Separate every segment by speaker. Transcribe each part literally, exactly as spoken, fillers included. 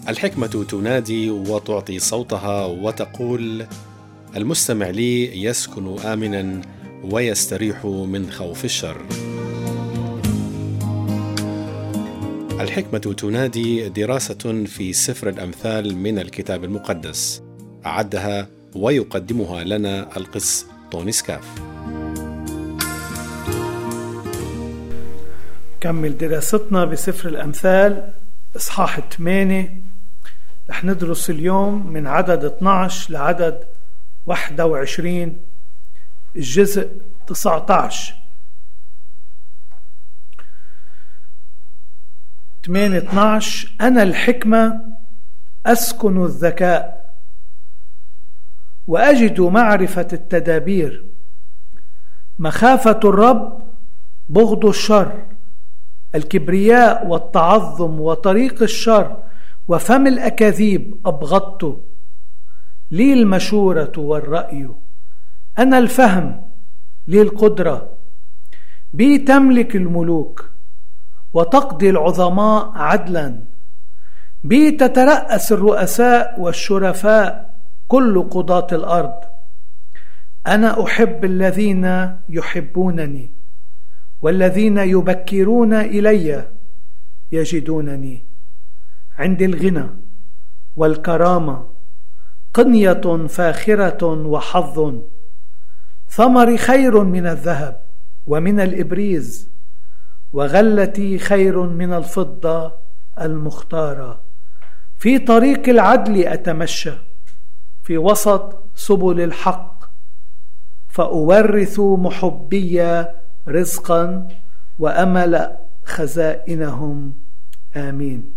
Speaker 1: الحكمة تنادي وتعطي صوتها وتقول: المستمع لي يسكن آمنا ويستريح من خوف الشر. الحكمة تنادي دراسة في سفر الأمثال من الكتاب المقدس، أعدها ويقدمها لنا القس توني سكاف.
Speaker 2: كمل دراستنا بسفر الأمثال إصحاح ثمانية. رح ندرس اليوم من عدد اثني عشر لعدد واحد وعشرين، الجزء تسعة عشر. ثمانية اثني عشر: أنا الحكمة أسكن الذكاء وأجد معرفة التدابير. مخافة الرب بغض الشر، الكبرياء والتعظم وطريق الشر وفم الأكاذيب أبغضته. لي المشورة والرأي، أنا الفهم، لي القدرة. بي تملك الملوك وتقضي العظماء عدلا. بي تترأس الرؤساء والشرفاء كل قضاة الأرض. أنا أحب الذين يحبونني، والذين يبكرون إلي يجدونني. عندي الغنى والكرامة، قنية فاخرة وحظ. ثمري خير من الذهب ومن الإبريز، وغلتي خير من الفضة المختارة. في طريق العدل أتمشى، في وسط سبل الحق. فأورث محبي رزقا وأمل خزائنهم. آمين.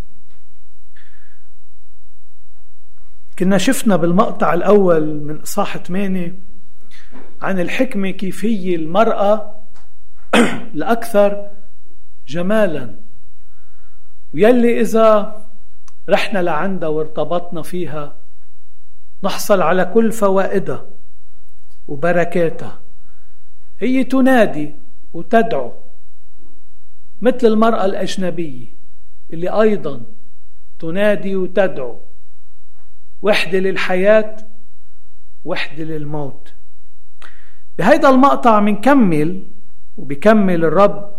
Speaker 2: كنا شفنا بالمقطع الأول من إصحاح ثمانية عن الحكمة كيف هي المرأة الأكثر جمالا، ويلي إذا رحنا لعندها وارتبطنا فيها نحصل على كل فوائدها وبركاتها. هي تنادي وتدعو مثل المرأة الأجنبية اللي أيضا تنادي وتدعو، وحدة للحياة وحدة للموت. بهيدا المقطع منكمل وبيكمل الرب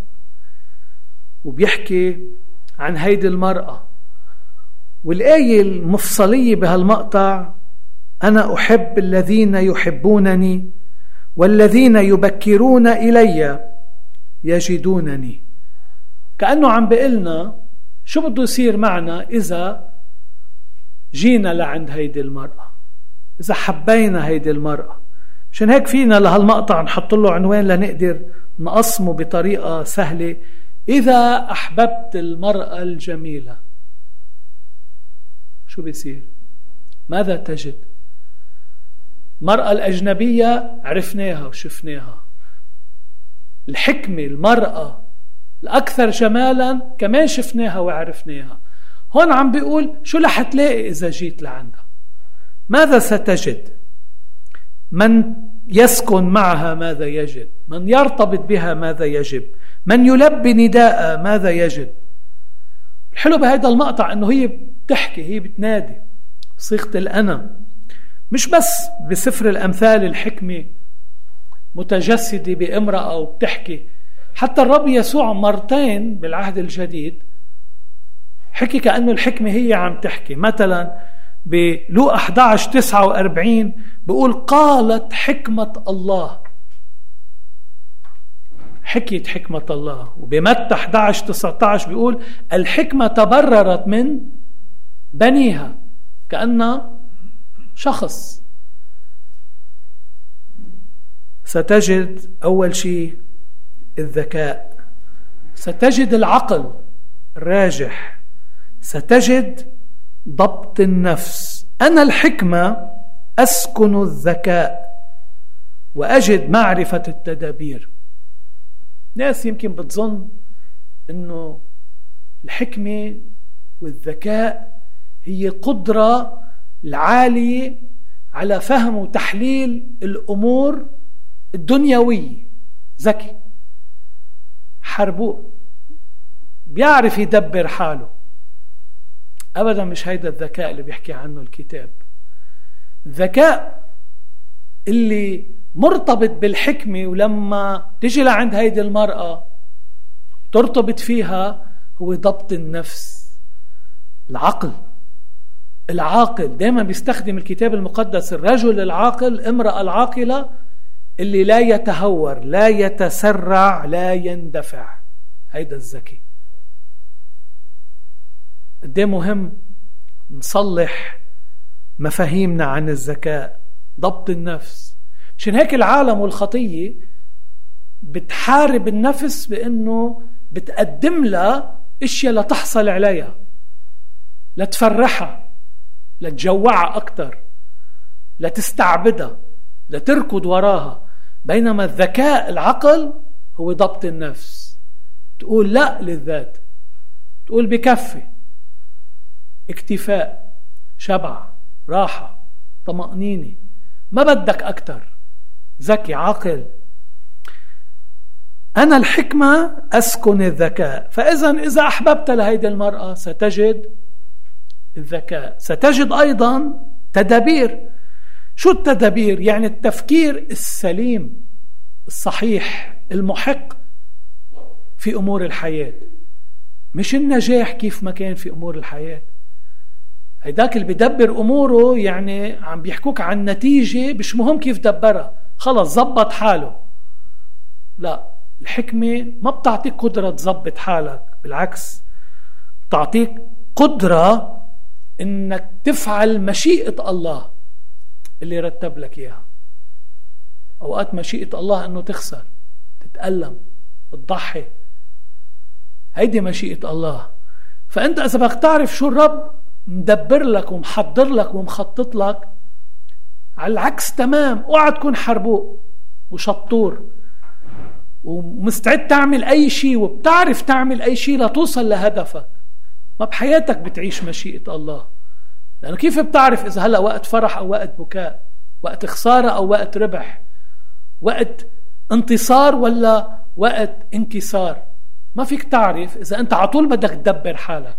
Speaker 2: وبيحكي عن هيدي المرأة، والآية المفصلية بهالمقطع: أنا أحب الذين يحبونني، والذين يبكرون إلي يجدونني. كأنه عم بيقلنا شو بده يصير معنا إذا جينا لعند هيدي المرأة، إذا حبينا هيدي المرأة. مشان هيك فينا لهالمقطع نحط له عنوان لنقدر نقسمه بطريقة سهلة: إذا أحببت المرأة الجميلة شو بيصير؟ ماذا تجد؟ المرأة الأجنبية عرفناها وشفناها. الحكمة المرأة الأكثر جمالا كمان شفناها وعرفناها. هون عم بيقول شو رح تلاقي إذا جيت لعندها؟ ماذا ستجد؟ من يسكن معها ماذا يجد؟ من يرتبط بها ماذا يجب؟ من يلبي نداء ماذا يجد؟ الحلو بهذا المقطع أنه هي بتحكي، هي بتنادي صيغة الأنا. مش بس بسفر الأمثال الحكمة متجسدة بامرأة وبتحكي، حتى الرب يسوع مرتين بالعهد الجديد حكي كأنه الحكمة هي عم تحكي. مثلا بلوقا أحد عشر تسعة وأربعين بيقول: قالت حكمة الله. حكيت حكمة الله. وبمتى أحد عشر تسعة عشر بيقول: الحكمة تبررت من بنيها، كأنها شخص. ستجد أول شيء الذكاء، ستجد العقل الراجح، ستجد ضبط النفس. أنا الحكمة أسكن الذكاء وأجد معرفة التدابير. ناس يمكن بتظن أنه الحكمة والذكاء هي قدرة العالية على فهم وتحليل الأمور الدنيوية. ذكي حربوق بيعرف يدبر حاله. أبدا مش هيدا الذكاء اللي بيحكي عنه الكتاب. الذكاء اللي مرتبط بالحكمة، ولما تجي لعند هيدي المرأة ترتبط فيها، هو ضبط النفس، العقل. العاقل دائما بيستخدم الكتاب المقدس الرجل العاقل، امرأة العاقلة اللي لا يتهور، لا يتسرع، لا يندفع. هيدا الذكي. قديه مهم نصلح مفاهيمنا عن الذكاء، ضبط النفس. مشان هيك العالم والخطية بتحارب النفس بأنه بتقدم لها اشياء لتحصل عليها، لتفرحها، لتجوعها أكتر، لتستعبدها، لتركض وراها. بينما الذكاء العقل هو ضبط النفس. تقول لا للذات، تقول بكفي، اكتفاء، شبع، راحة، طمأنينة، ما بدك أكتر. ذكي عاقل. أنا الحكمة أسكن الذكاء. فإذا إذا أحببت لهيدي المرأة ستجد الذكاء، ستجد أيضا تدابير. شو التدابير؟ يعني التفكير السليم الصحيح المحق في أمور الحياة، مش النجاح كيف ما كان في أمور الحياة. هيداك اللي بيدبر أموره يعني عم بيحكوك عن نتيجة، مش مهم كيف دبرها، خلص زبط حاله. لا، الحكمة ما بتعطيك قدرة تزبط حالك، بالعكس بتعطيك قدرة انك تفعل مشيئة الله اللي رتب لك اياها. اوقات مشيئة الله انه تخسر، تتألم، تضحي، هيدي مشيئة الله. فانت اذا بدك تعرف شو الرب مدبر لك ومحضر لك ومخطط لك، على العكس تمام، اوعى تكون حربوق وشطور ومستعد تعمل اي شيء وبتعرف تعمل اي شيء لتوصل لهدفك. ما بحياتك بتعيش مشيئة الله، لأنه كيف بتعرف إذا هلأ وقت فرح أو وقت بكاء، وقت خسارة أو وقت ربح، وقت انتصار ولا وقت انكسار؟ ما فيك تعرف إذا أنت عطول بدك تدبر حالك.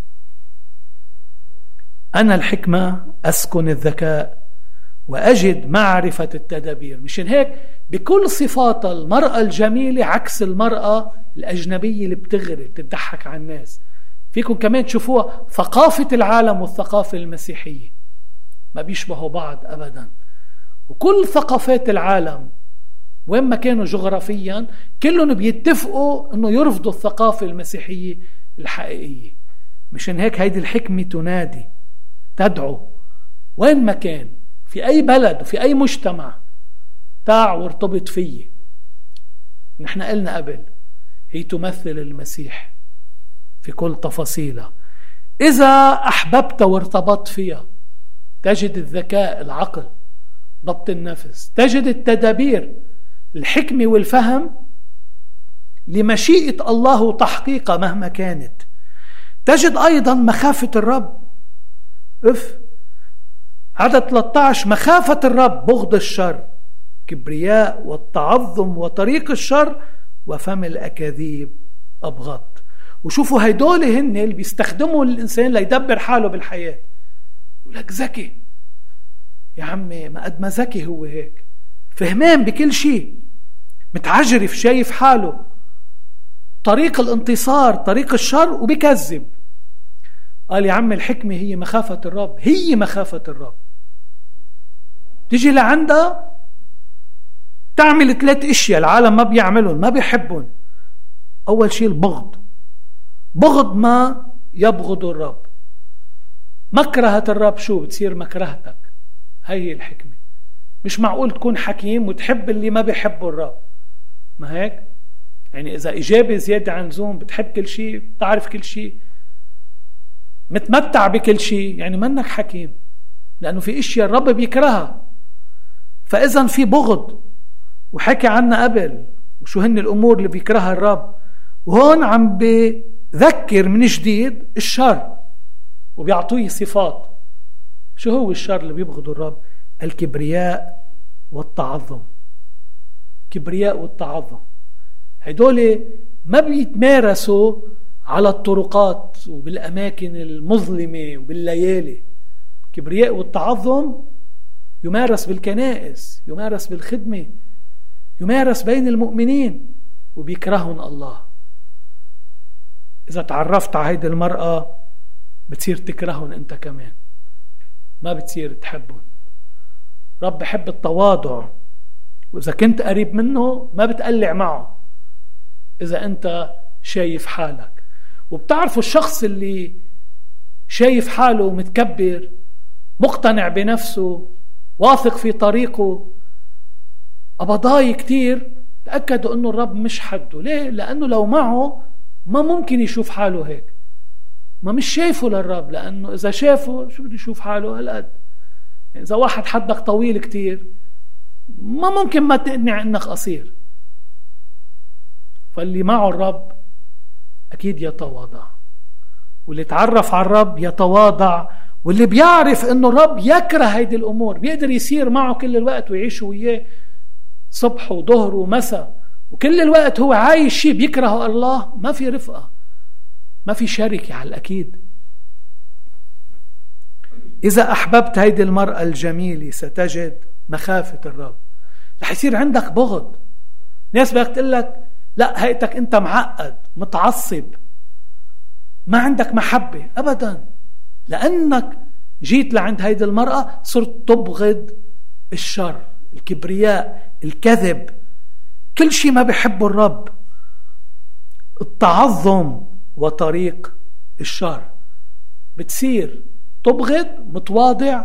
Speaker 2: أنا الحكمة أسكن الذكاء وأجد معرفة التدابير. مشان هيك بكل صفات المرأة الجميلة عكس المرأة الأجنبية اللي بتغري بتضحك على الناس. فيكم كمان تشوفوها ثقافة العالم والثقافة المسيحية ما بيشبهوا بعض أبدا. وكل ثقافات العالم وين ما كانوا جغرافيا كلهم بيتفقوا أنه يرفضوا الثقافة المسيحية الحقيقية. مشان هيك هيدي الحكمة تنادي، تدعو وين ما كان، في أي بلد وفي أي مجتمع، تاع وارتبط فيه. نحن قلنا قبل هي تمثل المسيح في كل تفاصيلها. إذا أحببت وارتبطت فيها تجد الذكاء، العقل، ضبط النفس، تجد التدابير، الحكمة والفهم لمشيئة الله وتحقيقها مهما كانت. تجد أيضا مخافة الرب. اف عدد ثلاثة عشر: مخافة الرب بغض الشر، كبرياء والتعظم وطريق الشر وفم الأكاذيب أبغض. وشوفوا هيدول هن اللي بيستخدموا الإنسان ليدبر حاله بالحياة. يقول لك ذكي يا عمي، ما قد ما ذكي هو هيك، فهمان بكل شيء، متعجرف، شايف حاله طريق الانتصار، طريق الشر، وبيكذب. قال يا عم الحكمة هي مخافة الرب، هي مخافة الرب. تيجي لعندها تعمل ثلاث اشياء العالم ما بيعملون، ما بيحبون. اول شيء البغض، بغض ما يبغض الرب. مكرهة الرب شو بتصير مكرهتك. هي الحكمة. مش معقول تكون حكيم وتحب اللي ما بيحبه الرب، ما هيك؟ يعني إذا إجابة زيادة عن اللزوم، بتحب كل شيء، بتعرف كل شيء، متمتع بكل شيء، يعني منك حكيم، لأنه في إشياء الرب بيكرهها. فإذا في بغض، وحكي عنا قبل وشو هن الأمور اللي بيكرهها الرب. وهون عم بذكر من جديد الشر وبيعطيه صفات. شو هو الشر اللي بيبغضه الرب؟ الكبرياء والتعظم. كبرياء والتعظم هيدول ما بيتمارسوا على الطرقات وبالأماكن المظلمة وبالليالي. كبرياء والتعظم يمارس بالكنائس، يمارس بالخدمة، يمارس بين المؤمنين، وبيكرهن الله. إذا تعرفت على هيدي المرأة بتصير تكرهن أنت كمان، ما بتصير تحبهم. رب بحب التواضع، وإذا كنت قريب منه ما بتقلع معه إذا أنت شايف حالك. وبتعرفوا الشخص اللي شايف حاله ومتكبر، مقتنع بنفسه، واثق في طريقه، أبضاي كتير، تأكدوا أنه الرب مش حده. ليه؟ لأنه لو معه ما ممكن يشوف حاله هيك، ما مش شايفه للرب، لأنه إذا شافه شو بده يشوف حاله هالقد. يعني إذا واحد حدك طويل كتير ما ممكن ما تقنع أنك قصير. فاللي معه الرب أكيد يتواضع، واللي تعرف على الرب يتواضع، واللي بيعرف أنه الرب يكره هيدي الأمور بيقدر يصير معه كل الوقت ويعيش وياه صبح وظهر ومساء، وكل الوقت هو عايش شيء بيكره الله. ما في رفقة، ما في شركة على الأكيد. إذا أحببت هيدي المرأة الجميلة ستجد مخافة الرب. رح يصير عندك بغض. ناس بدك تقول لك لا هيئتك أنت معقد متعصب ما عندك محبة. أبدا، لأنك جيت لعند هيدي المرأة صرت تبغض الشر، الكبرياء، الكذب، كل شيء ما بيحبه الرب، التعظم وطريق الشر. بتصير تبغض متواضع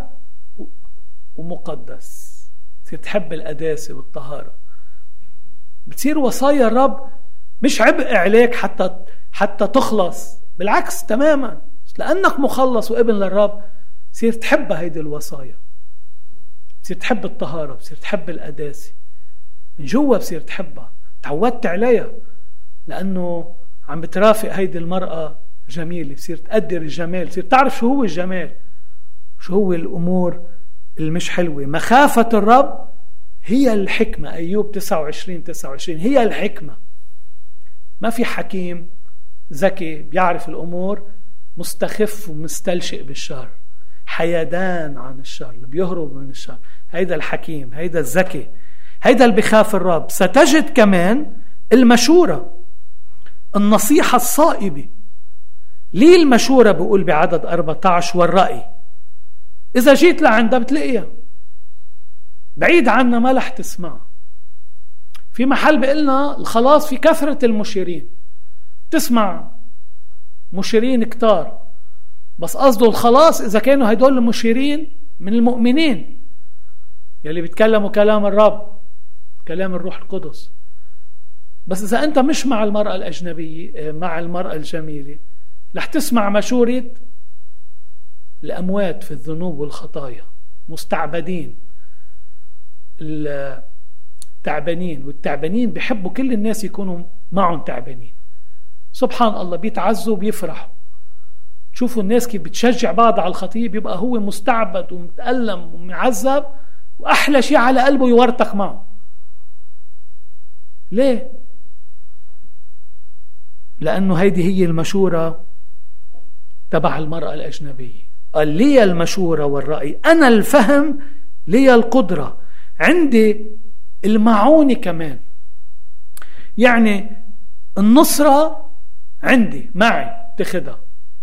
Speaker 2: ومقدس، بتصير تحب القداسة والطهارة. بتصير وصايا الرب مش عبء عليك حتى حتى تخلص، بالعكس تماما، لأنك مخلص وابن للرب بتصير تحب هيدي الوصايا، بتصير تحب الطهارة، بتصير تحب القداسة من جوا، بتصير تحبها، تعودت عليها لأنه عم بترافق هيدي المرأة جميلة، بتصير تقدر الجمال، بتصير تعرف شو هو الجمال، شو هو الأمور المش حلوة. مخافة الرب هي الحكمة. أيوب تسعة وعشرين تسعة وعشرين هي الحكمة. ما في حكيم ذكي بيعرف الأمور مستخف ومستلشئ بالشر، حيدان عن الشر، اللي بيهرب من الشر. هيدا الحكيم، هيدا الذكي، هيدا اللي بخاف الرب. ستجد كمان المشورة، النصيحة الصائبة. ليه المشورة؟ بقول بعدد أربعة عشر والرأي. إذا جيت لعندها بتلاقيها، بعيد عنا ما رح تسمع. في محل بقلنا الخلاص في كثرة المشيرين، تسمع مشيرين كتار، بس قصده الخلاص إذا كانوا هيدول المشيرين من المؤمنين يلي بيتكلموا كلام الرب، كلام الروح القدس. بس إذا أنت مش مع المرأة الأجنبية، مع المرأة الجميلة، رح تسمع مشورة الأموات في الذنوب والخطايا، مستعبدين، التعبانين. والتعبانين بيحبوا كل الناس يكونوا معهم تعبانين. سبحان الله، بيتعزوا بيفرحوا. تشوفوا الناس كيف بتشجع بعض على الخطية، بيبقى هو مستعبد ومتألم ومعذب، وأحلى شيء على قلبه يورتك معه. ليه؟ لأنه هيدي هي المشورة تبع المرأة الأجنبية. قال لي المشورة والرأي، أنا الفهم لي القدرة، عندي المعونة كمان. يعني النصرة عندي معي بتخدها،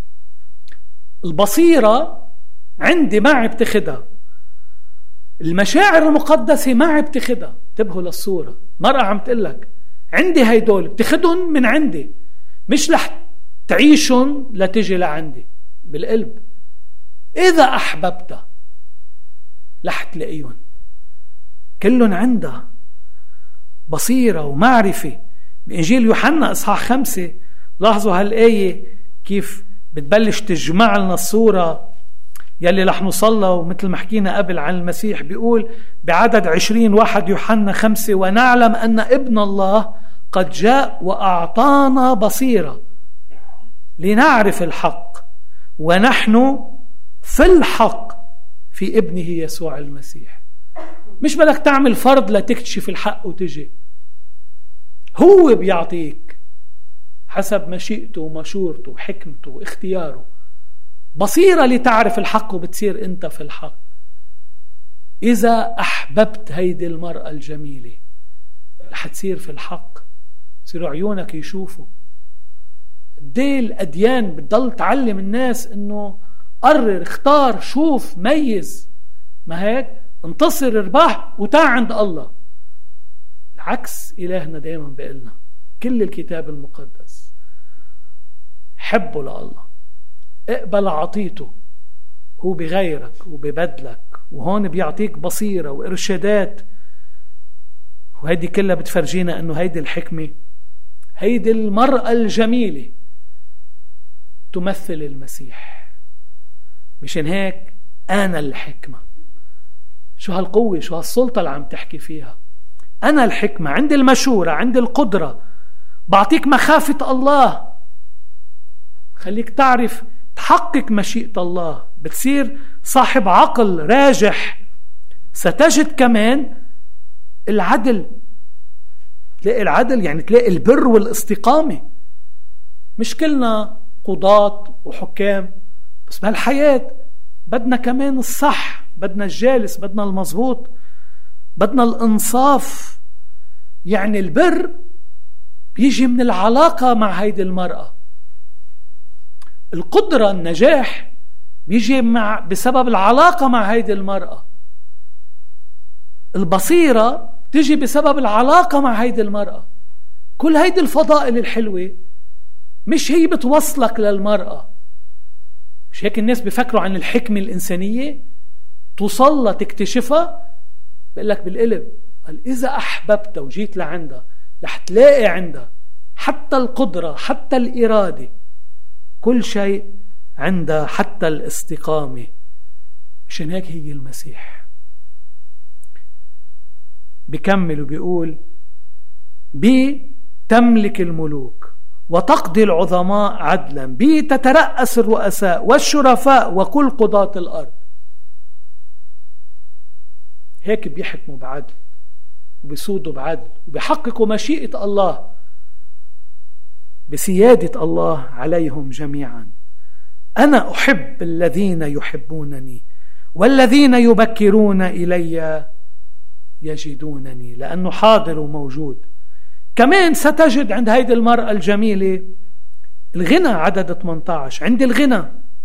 Speaker 2: البصيرة عندي معي بتخدها، المشاعر المقدسة معي بتخدها. انتبهوا للصورة، مرأة عم تقلك عندي هيدول بتخدهم من عندي، مش رح تعيشهم لتجي لعندي بالقلب. إذا أحببتها رح تلاقيهم كلهم عندها بصيرة ومعرفة. بإنجيل يوحنا إصحاح خمسة لاحظوا هالآية كيف بتبلش تجمع لنا الصورة يلي رح نوصلها. ومثل ما حكينا قبل عن المسيح، بيقول بعدد عشرين واحد يوحنا خمسة: ونعلم أن ابن الله قد جاء وأعطانا بصيرة لنعرف الحق، ونحن في الحق في ابنه يسوع المسيح. مش بدك تعمل فرض لتكتشف الحق وتجي، هو بيعطيك حسب مشيئته ومشورته وحكمته واختياره. بصيرة لتعرف الحق وبتصير انت في الحق. إذا أحببت هيدي المرأة الجميلة رح تصير في الحق، تصيروا عيونك يشوفوا. دي الأديان بتضل تعلم الناس إنه قرر، اختار، شوف، ميز، ما هيك؟ انتصر، ارباح، وتع عند الله. العكس إلهنا دائما بيقلنا كل الكتاب المقدس: حبه لله، اقبل عطيته، هو بغيرك وببدلك، وهون بيعطيك بصيرة وإرشادات. وهيدي كلها بتفرجينا أنه هيدي الحكمة، هيدي المرأة الجميلة تمثل المسيح. مشان هيك أنا الحكمة. شو هالقوة، شو هالسلطة اللي عم تحكي فيها؟ أنا الحكمة، عندي المشورة، عندي القدرة، بعطيك مخافة الله، خليك تعرف تحقق مشيئة الله، بتصير صاحب عقل راجح. ستجد كمان العدل، تلاقي العدل يعني تلاقي البر والاستقامة. مش كلنا قضاة وحكام، بس بهالحياة بدنا كمان الصح، بدنا الجالس، بدنا المظبوط، بدنا الإنصاف. يعني البر بيجي من العلاقة مع هيدي المرأة. القدرة، النجاح بيجي مع بسبب العلاقة مع هيدي المرأة. البصيرة تجي بسبب العلاقة مع هيدي المرأة. كل هيدي الفضائل الحلوة مش هي بتوصلك للمرأة. مش هيك الناس بيفكروا عن الحكمة الإنسانية توصل تكتشفها؟ بقول لك بالقلب، قال إذا أحببت وجيت لعندها رح تلاقي عندها حتى القدرة، حتى الإرادة، كل شيء عندها، حتى الاستقامة. مشان هيك هي المسيح. بكمل وبيقول: بي تملك الملوك وتقضي العظماء عدلا، بي تترأس الرؤساء والشرفاء وكل قضاة الأرض. هيك بيحكموا بعدل وبيسودوا بعدل وبيحققوا مشيئة الله بسيادة الله عليهم جميعا. أنا أحب الذين يحبونني والذين يبكرون إلي يجدونني، لأنه حاضر وموجود. كمان ستجد عند هيدي المرأة الجميلة الغنى، عدد ثمانية عشر، عند الغنى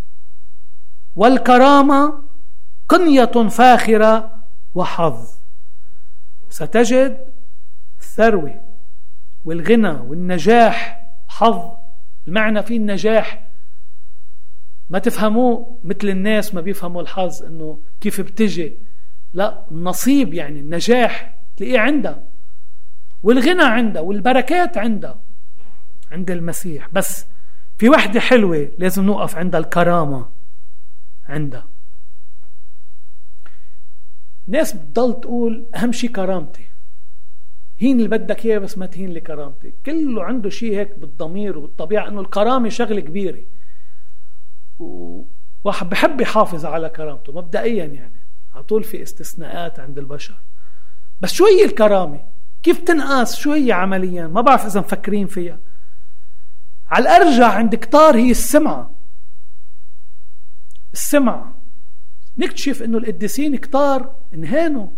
Speaker 2: والكرامة قنية فاخرة وحظ. ستجد الثروة والغنى والنجاح. حظ المعنى فيه النجاح، ما تفهموه مثل الناس ما بيفهموا الحظ انه كيف بتجي، لا، النصيب يعني النجاح تلاقيه عندها، والغنى عندها، والبركات عندها عند المسيح. بس في وحدة حلوة لازم نوقف عندها: الكرامة عندها. ناس بتضل تقول أهم شيء كرامتي، هين اللي بدك إياه بس ما تهين لي كرامتي. كله عنده شيء هيك بالضمير وبالطبيعة أنه الكرامة شغلة كبيرة، وواحد بحب يحافظ على كرامته مبدئيا، يعني على طول في استثناءات عند البشر. بس شو هي الكرامة؟ كيف تنقاس؟ شو هي عمليا؟ ما بعرف إذا مفكرين فيها. على الأرجع عند كتار هي السمعة. السمعة نكتشف إنه القديسين كتار انهانوا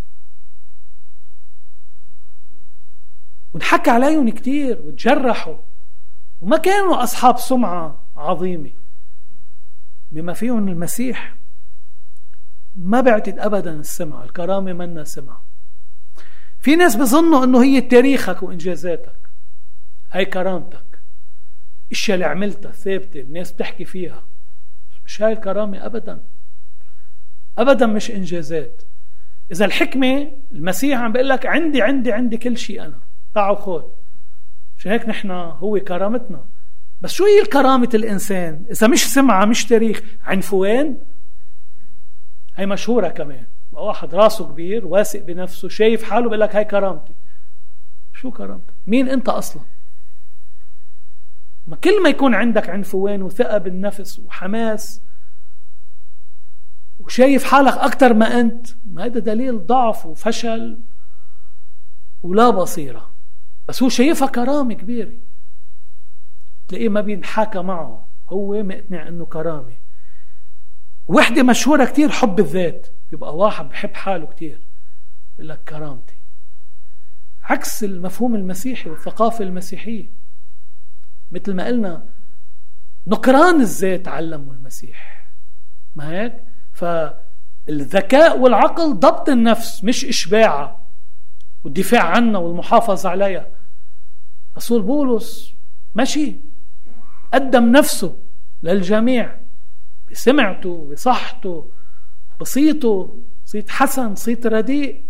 Speaker 2: ونحكى عليهم كتير وتجرحوا وما كانوا أصحاب سمعة عظيمة بما فيهم المسيح. ما بعتد أبدا السمعة، الكرامة منا سمعة. في ناس بظنوا أنه هي تاريخك وإنجازاتك، هاي كرامتك، الاشياء اللي عملتها ثابتة الناس بتحكي فيها. مش هاي الكرامة أبدا أبدا، مش إنجازات. إذا الحكمة المسيح عم بيقول لك عندي عندي عندي كل شيء أنا، تعوا خود. مش هيك نحن هو كرامتنا. بس شو هي الكرامة الإنسان إذا مش سمعة، مش تاريخ؟ عنفوان، هاي مشهورة كمان. واحد راسه كبير واثق بنفسه شايف حاله بيقول لك هاي كرامتي. شو كرامتك؟ مين أنت أصلا؟ ما كل ما يكون عندك عنفوان وثقة بالنفس وحماس وشايف حالك أكتر ما أنت، ما هذا دليل ضعف وفشل ولا بصيرة. بس هو شايفها كرامة كبيرة. تلاقيه ما بينحكى معه، هو مقتنع انه كرامة. وحدة مشهورة كتير حب الذات، يبقى واحد بحب حاله كتير يقول لك كرامتي، عكس المفهوم المسيحي والثقافة المسيحية. مثل ما قلنا نكران الذات علمه المسيح، ما هيك؟ فالذكاء والعقل ضبط النفس مش إشباعها والدفاع عنها والمحافظة عليها. رسول بولس ماشي قدم نفسه للجميع بسمعته بصحته بصيته، صيت حسن صيت رديء،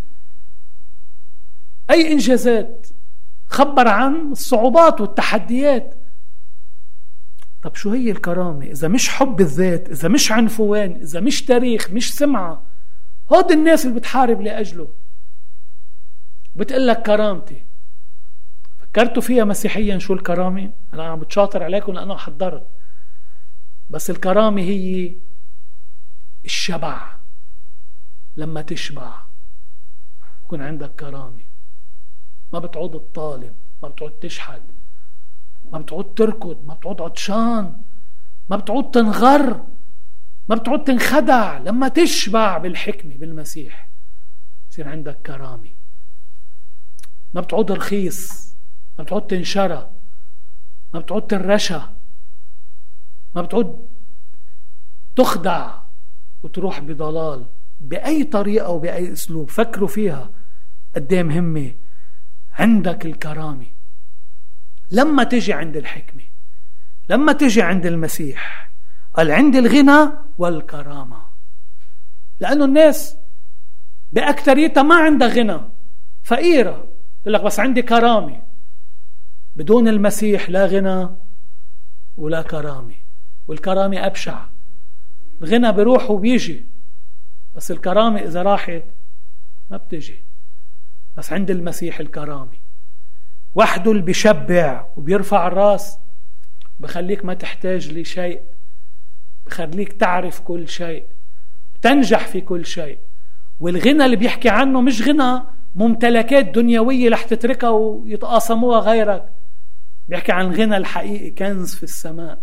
Speaker 2: أي إنجازات، خبر عن الصعوبات والتحديات. طب شو هي الكرامة إذا مش حب الذات، إذا مش عنفوان، إذا مش تاريخ، مش سمعة؟ هود الناس اللي بتحارب لأجله بتقلك كرامتي. فكرتوا فيها مسيحيا شو الكرامة؟ أنا عم بتشاطر عليكم لأنه حضرت، بس الكرامة هي الشبع. لما تشبع يكون عندك كرامة، ما بتعود تطالب، ما بتعود تشحد، ما بتعود تركض، ما بتعود عطشان، ما بتعود تنغر، ما بتعود تنخدع. لما تشبع بالحكمة بالمسيح يصير عندك كرامة. ما بتعود رخيص، ما بتعود تنشرى، ما بتعود تنرشى، ما بتعود تخدع وتروح بضلال بأي طريقة وبأي أسلوب. فكروا فيها قدام همة. عندك الكرامة لما تجي عند الحكمة، لما تجي عند المسيح. قال عند الغنى والكرامة، لأنه الناس بأكتريتها ما عندها غنى، فقيرة، يقول لك بس عندي كرامة. بدون المسيح لا غنى ولا كرامة، والكرامة أبشع. الغنى بروح وبيجي، بس الكرامة إذا راحت ما بتجي. بس عند المسيح الكرامة وحده اللي بيشبع وبيرفع الراس، بخليك ما تحتاج لشيء، بخليك تعرف كل شيء، تنجح في كل شيء. والغنى اللي بيحكي عنه مش غنى ممتلكات دنيوية رح تتركها ويتقاسموها غيرك، بيحكي عن غنى الحقيقي، كنز في السماء،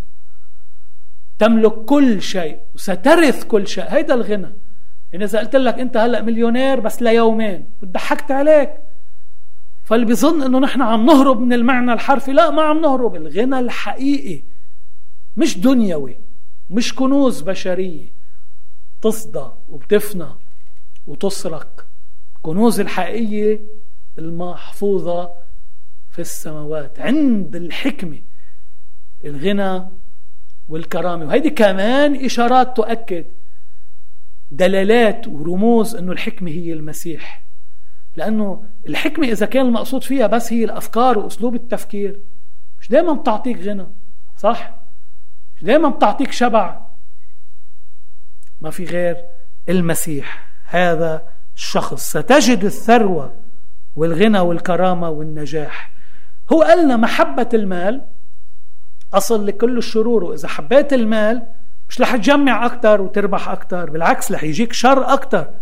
Speaker 2: تملك كل شيء وسترث كل شيء. هيدا الغنى. يعني إذا قلت لك أنت هلأ مليونير بس ليومين وضحكت عليك، فاللي بيظن أنه نحن عم نهرب من المعنى الحرفي، لا، ما عم نهرب. الغنى الحقيقي مش دنيوي، مش كنوز بشرية تصدى وبتفنى وتسرق. كنوز الحقيقية المحفوظة في السماوات عند الحكمة، الغنى والكرامة. وهيدي كمان إشارات تؤكد دلالات ورموز أنه الحكمة هي المسيح. لأنه الحكمة إذا كان المقصود فيها بس هي الأفكار وأسلوب التفكير، مش دايما بتعطيك غنى، صح؟ مش دايما بتعطيك شبع. ما في غير المسيح، هذا الشخص ستجد الثروة والغنى والكرامة والنجاح. هو قالنا محبة المال أصل لكل الشرور، وإذا حبيت المال مش رح تجمع أكتر وتربح أكتر، بالعكس رح يجيك شر أكتر.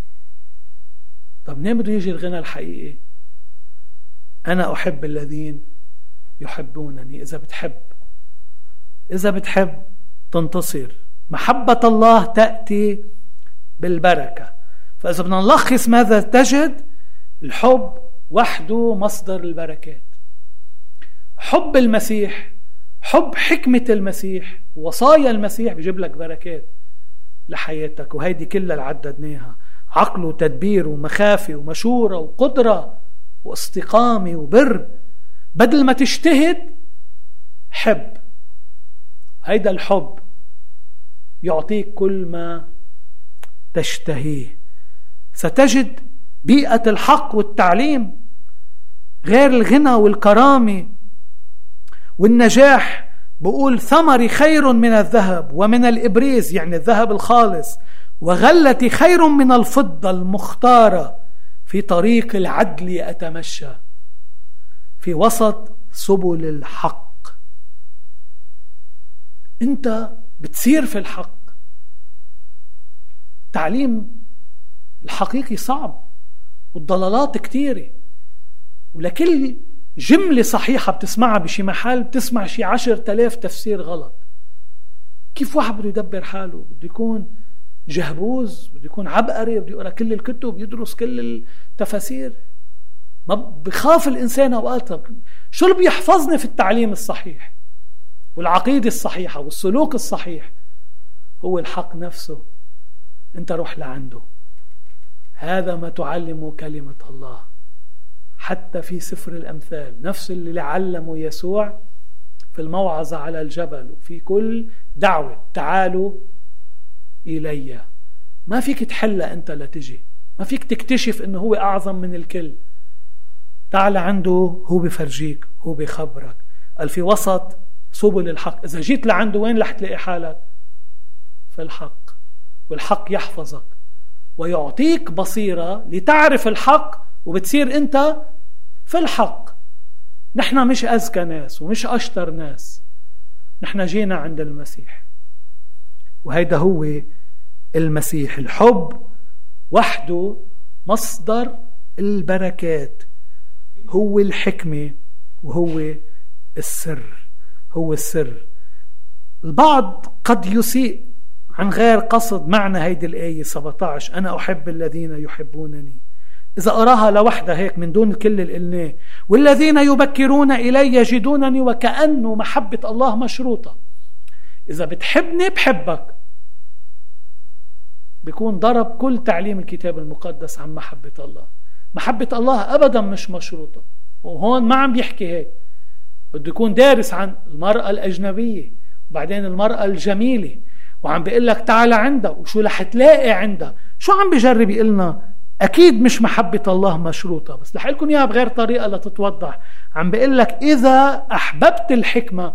Speaker 2: طب منين بده يجي الغنى الحقيقي؟ أنا أحب الذين يحبونني. إذا بتحب، إذا بتحب تنتصر. محبة الله تأتي بالبركة. فإذا بدنا نلخص ماذا تجد، الحب وحده مصدر البركات. حب المسيح، حب حكمة المسيح، وصايا المسيح بيجيب لك بركات لحياتك. وهيدي كلها اللي عددناها: عقل وتدبير ومخافة ومشورة وقدرة واستقامة وبر. بدل ما تجتهد حب. هيدا الحب يعطيك كل ما تشتهيه. ستجد بيئة الحق والتعليم غير الغنى والكرامة والنجاح. بقول ثمري خير من الذهب ومن الإبريز، يعني الذهب الخالص، وغلتي خير من الفضة المختارة. في طريق العدل أتمشى في وسط سبل الحق. أنت بتسير في الحق. تعليم الحقيقي صعب والضلالات كتيرة، ولكل جملة صحيحة بتسمعها بشي محل بتسمع شي عشر تلاف تفسير غلط. كيف واحد بده يدبر حاله؟ بده يكون جهبوز، بده يكون عبقري، بده يقرأ كل الكتب، يدرس كل التفاسير. ما بخاف الإنسان أوقات شو اللي بيحفظني في التعليم الصحيح والعقيدة الصحيحة والسلوك الصحيح؟ هو الحق نفسه. انت روح لعنده. هذا ما تعلم كلمة الله. حتى في سفر الأمثال نفس اللي علمه يسوع في الموعظة على الجبل وفي كل دعوة، تعالوا إلي. ما فيك تحلى أنت لتجي، ما فيك تكتشف أنه هو أعظم من الكل. تعال عنده، هو بفرجيك، هو بيخبرك. قال في وسط سبل الحق. إذا جيت لعنده وين رح تلاقي حالك؟ في الحق. والحق يحفظك ويعطيك بصيرة لتعرف الحق، وبتصير أنت في الحق. نحن مش أذكى ناس ومش أشطر ناس، نحن جينا عند المسيح، وهيدا هو المسيح. الحب وحده مصدر البركات، هو الحكمة وهو السر، هو السر. البعض قد يسيء عن غير قصد معنى هيدي الآية سبعة عشر، أنا أحب الذين يحبونني. إذا أراها لوحدها هيك من دون كل الإلناه، والذين يبكرون إلي يجدونني، وكأنه محبة الله مشروطة. إذا بتحبني بحبك، بيكون ضرب كل تعليم الكتاب المقدس عن محبة الله. محبة الله أبدا مش مشروطة. وهون ما عم بيحكي هيك، بده يكون دارس عن المرأة الأجنبية وبعدين المرأة الجميلة، وعم بيقول لك تعال عندها وشو رح تلاقي عندها. شو عم بيجرب يقلنا؟ أكيد مش محبة الله مشروطة، بس رح لكم إياها بغير طريقة لتتوضح. عم بيقول لك إذا أحببت الحكمة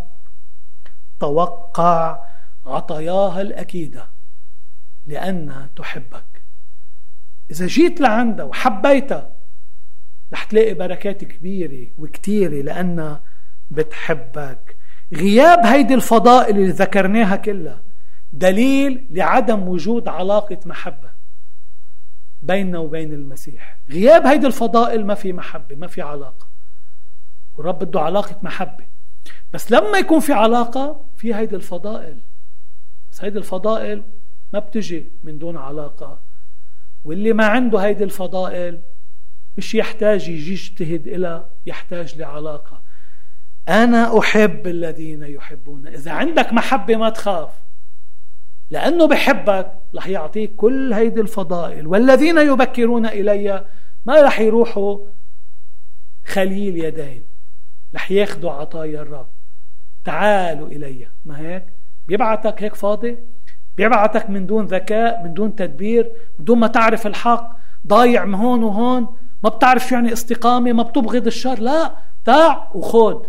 Speaker 2: توقع عطاياها الأكيدة لأنها تحبك. إذا جيت لعندها وحبيتها رح تلاقي بركات كبيرة وكتيرة لأنها بتحبك. غياب هيدي الفضائل اللي ذكرناها كلها دليل لعدم وجود علاقة محبة بيننا وبين المسيح. غياب هيدي الفضائل ما في محبة، ما في علاقة. والرب بده علاقة محبة، بس لما يكون في علاقة في هيدي الفضائل. بس هيدي الفضائل ما بتجي من دون علاقة، واللي ما عنده هيدي الفضائل مش يحتاج يجي يجتهد إلى، يحتاج لعلاقة. أنا أحب الذين يحبون. إذا عندك محبة ما تخاف، لأنه بحبك رح يعطيك كل هيدي الفضائل. والذين يبكرون إلي ما رح يروحوا خليل يدين، رح ياخدوا عطايا الرب. تعالوا إلي. ما هيك بيبعتك هيك فاضي؟ بيبعتك من دون ذكاء، من دون تدبير، من دون ما تعرف الحق، ضايع من هون وهون، ما بتعرف شو يعني استقامة، ما بتبغض الشر. لا، تاع وخود.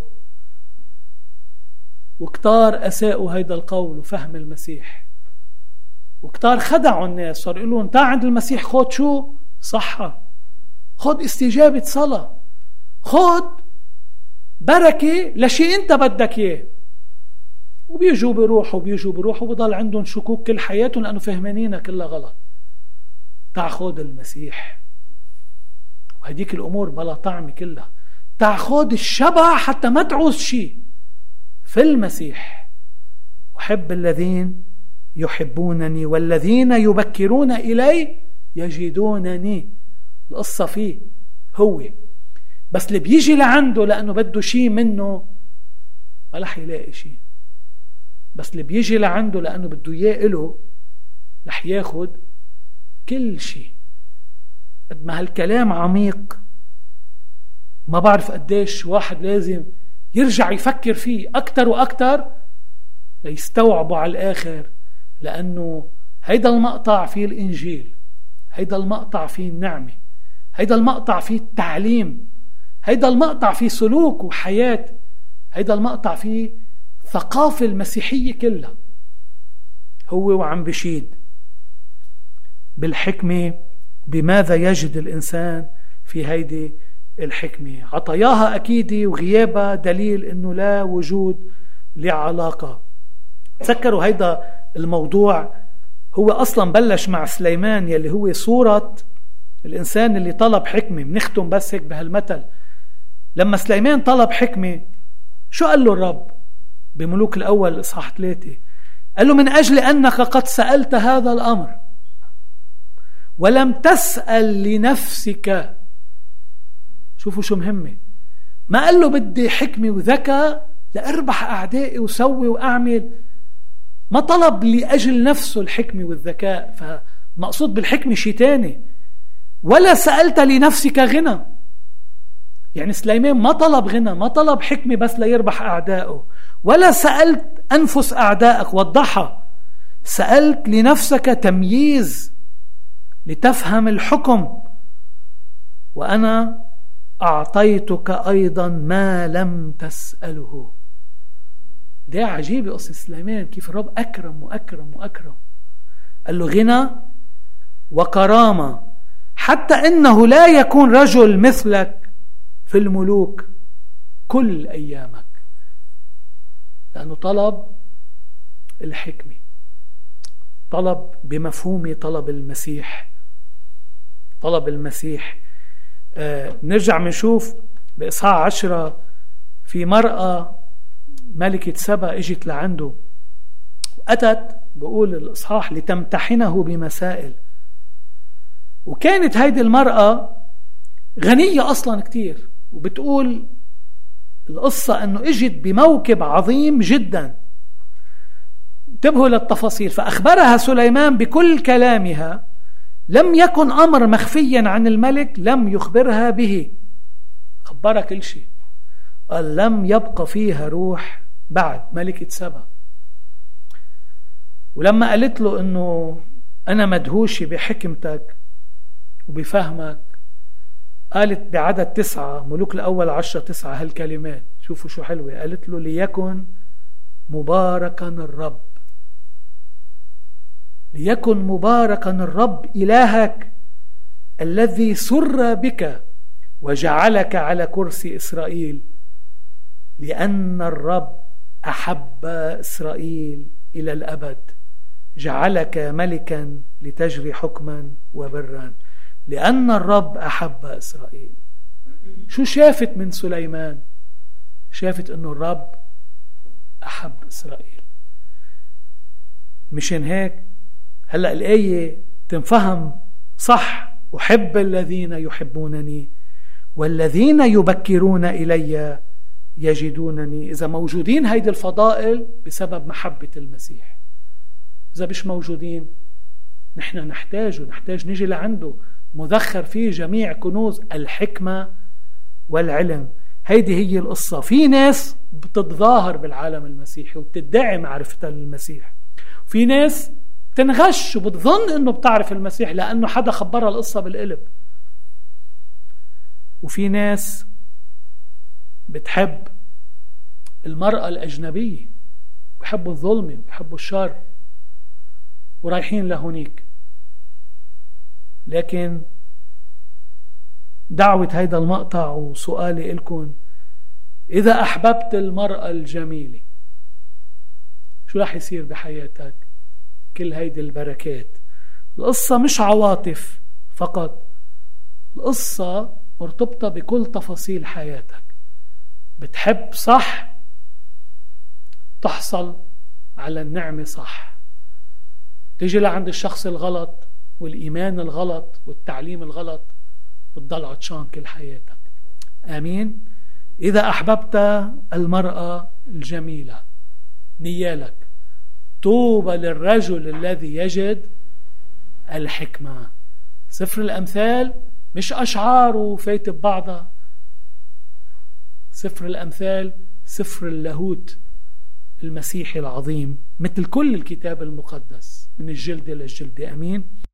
Speaker 2: وكتار أساءوا هيدا القول وفهم المسيح، وكتار خدعوا الناس، صار يقولون تا عند المسيح خود شو؟ صحة، خود استجابة صلاة، خود بركة لشي انت بدك اياه. وبيجوا بيروحوا بيجوا بيروحوا وبضل عندهم شكوك كل حياتهم لأنه فهمانينها كلها غلط. تاع خود المسيح، وهديك الأمور بلا طعم كلها. تاع خود الشبع حتى ما تعوز شيء في المسيح. أحب الذين يحبونني والذين يبكرون إلي يجدونني. القصة فيه هو، بس اللي بيجي لعنده لأنه بده شيء منه ما رح يلاقي شيء. بس اللي بيجي لعنده لأنه بده إياه له رح ياخد كل شيء. قد ما هالكلام عميق، ما بعرف قديش واحد لازم يرجع يفكر فيه أكتر وأكتر ليستوعبه على الآخر. لأنه هيدا المقطع فيه الإنجيل، هيدا المقطع فيه النعمة، هيدا المقطع فيه التعليم، هيدا المقطع فيه سلوك وحياة، هيدا المقطع فيه ثقافة المسيحية كلها. هو وعم بشيد بالحكمة. بماذا يجد الإنسان في هيدي الحكمة؟ عطاياها أكيدة وغيابها دليل أنه لا وجود لعلاقة. تذكروا هيدا الموضوع هو أصلا بلش مع سليمان، يلي هو صورة الإنسان اللي طلب حكمة. بنختم بس هيك بهالمثل. لما سليمان طلب حكمة شو قال له الرب بملوك الأول إصحاح ثلاثة؟ قال له من أجل أنك قد سألت هذا الأمر ولم تسأل لنفسك. شوفوا شو مهمة، ما قال له بدي حكمة وذكاء لأربح أعدائي وسوي وأعمل، ما طلب لأجل نفسه الحكمة والذكاء، فمقصود بالحكمة شيء تاني. ولا سألت لنفسك غنى، يعني سليمان ما طلب غنى، ما طلب حكمة بس ليربح أعدائه، ولا سألت أنفس أعدائك وضحها، سألت لنفسك تمييز لتفهم الحكم، وأنا أعطيتك أيضا ما لم تسأله. ده عجيب قصة سليمان، كيف الرب أكرم وأكرم وأكرم. قال له غنى وكرامة، حتى إنه لا يكون رجل مثلك في الملوك كل أيامك، لأنه طلب الحكمة، طلب بمفهومي طلب المسيح، طلب المسيح. آه نرجع منشوف بإصحاح عشرة في مرأة ملكة سبا اجت لعنده وأتت، بقول الإصحاح، لتمتحنه بمسائل. وكانت هيدي المرأة غنية أصلا كتير، وبتقول القصة أنه اجت بموكب عظيم جدا. انتبهوا للتفاصيل. فأخبرها سليمان بكل كلامها، لم يكن أمر مخفيا عن الملك لم يخبرها به، خبرها كل شيء. قال لم يبقى فيها روح بعد، ملكة سبا. ولما قالت له أنه أنا مدهوشة بحكمتك وبفهمك، قالت بعدد تسعة، ملوك الأول عشرة تسعة، هالكلمات شوفوا شو حلوة. قالت له ليكن مباركا الرب، ليكن مباركا الرب إلهك الذي سر بك وجعلك على كرسي إسرائيل، لأن الرب أحب إسرائيل إلى الأبد، جعلك ملكا لتجري حكما وبرا، لأن الرب أحب إسرائيل. شو شافت من سليمان؟ شافت أنه الرب أحب إسرائيل. مشان هيك هلأ الآية تنفهم صح، أحب الذين يحبونني والذين يبكرون إلي يجدونني. إذا موجودين هيدي الفضائل بسبب محبة المسيح، إذا مش موجودين نحن نحتاجه، نحتاج نجي لعنده، مذخر فيه جميع كنوز الحكمة والعلم. هيدي هي القصة. في ناس بتتظاهر بالعالم المسيحي وبتدعي معرفتها للمسيح، وفي ناس تنغش وبتظن انه بتعرف المسيح لانه حدا خبرها القصة بالقلب، وفي ناس بتحب المرأة الأجنبية، بحبوا الظلمة وبحبوا الشر ورايحين لهونيك. لكن دعوة هيدا المقطع وسؤالي إلكم، إذا أحببت المرأة الجميلة شو رح يصير بحياتك؟ كل هيدي البركات. القصة مش عواطف فقط، القصة مرتبطة بكل تفاصيل حياتك. بتحب صح تحصل على النعمة صح، تيجي لعند الشخص الغلط والإيمان الغلط والتعليم الغلط بتضل عطشان كل حياتك. آمين. إذا أحببت المرأة الجميلة نيالك، طوبى للرجل الذي يجد الحكمة. سفر الأمثال مش أشعار وفايت ببعضها، سفر الأمثال سفر اللاهوت المسيحي العظيم، مثل كل الكتاب المقدس من الجلد إلى الجلد. أمين.